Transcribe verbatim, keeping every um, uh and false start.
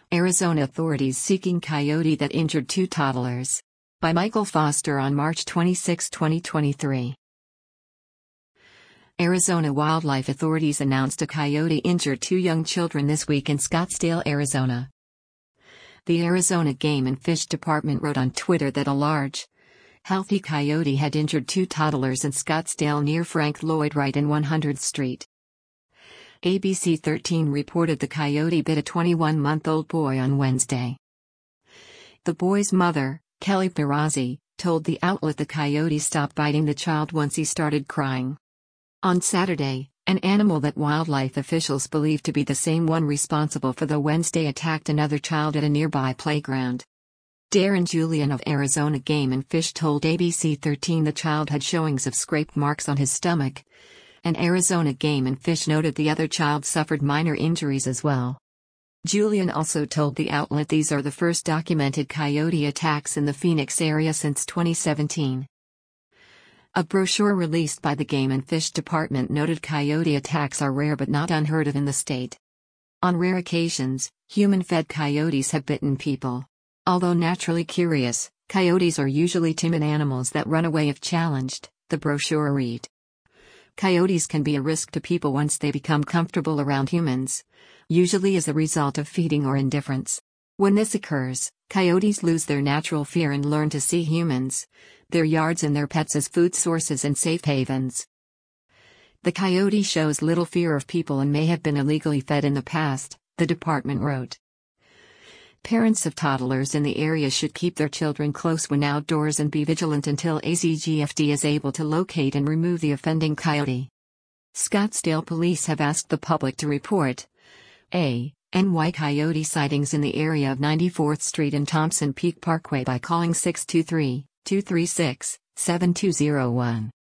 Arizona authorities seeking coyote that injured two toddlers. By Michael Foster on March twenty-sixth, twenty twenty-three. Arizona wildlife authorities announced a coyote injured two young children this week in Scottsdale, Arizona. The Arizona Game and Fish Department wrote on Twitter that a large, healthy coyote had injured two toddlers in Scottsdale near Frank Lloyd Wright and one hundredth Street. A B C thirteen reported the coyote bit a twenty-one-month-old boy on Wednesday. The boy's mother, Kelly Perazzi, told the outlet the coyote stopped biting the child once he started crying. On Saturday, an animal that wildlife officials believe to be the same one responsible for the Wednesday attacked another child at a nearby playground. Darren Julian of Arizona Game and Fish told A B C thirteen the child had showings of scraped marks on his stomach, and Arizona Game and Fish noted the other child suffered minor injuries as well. Julian also told the outlet these are the first documented coyote attacks in the Phoenix area since twenty seventeen. A brochure released by the Game and Fish Department noted coyote attacks are rare but not unheard of in the state. On rare occasions, human-fed coyotes have bitten people. Although naturally curious, coyotes are usually timid animals that run away if challenged, the brochure read. Coyotes can be a risk to people once they become comfortable around humans, usually as a result of feeding or indifference. When this occurs, coyotes lose their natural fear and learn to see humans, their yards and their pets as food sources and safe havens. The coyote shows little fear of people and may have been illegally fed in the past, the department wrote. Parents of toddlers in the area should keep their children close when outdoors and be vigilant until A Z G F D is able to locate and remove the offending coyote. Scottsdale police have asked the public to report A. N Y coyote sightings in the area of ninety-fourth Street and Thompson Peak Parkway by calling six two three, two three six, seven two zero one.